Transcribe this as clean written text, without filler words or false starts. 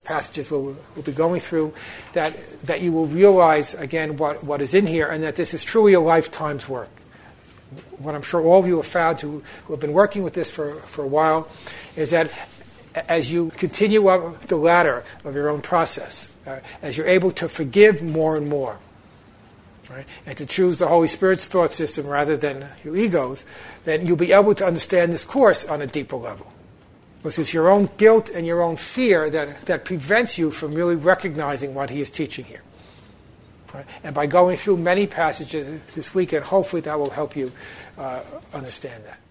passages we'll be going through, that you will realize, again, what is in here, and that this is truly a lifetime's work. What I'm sure all of you have found who have been working with this for a while is that as you continue up the ladder of your own process, as you're able to forgive more and more, right, and to choose the Holy Spirit's thought system rather than your ego's, then you'll be able to understand this course on a deeper level. Because it's your own guilt and your own fear that prevents you from really recognizing what he is teaching here. Right? And by going through many passages this weekend, hopefully that will help you understand that.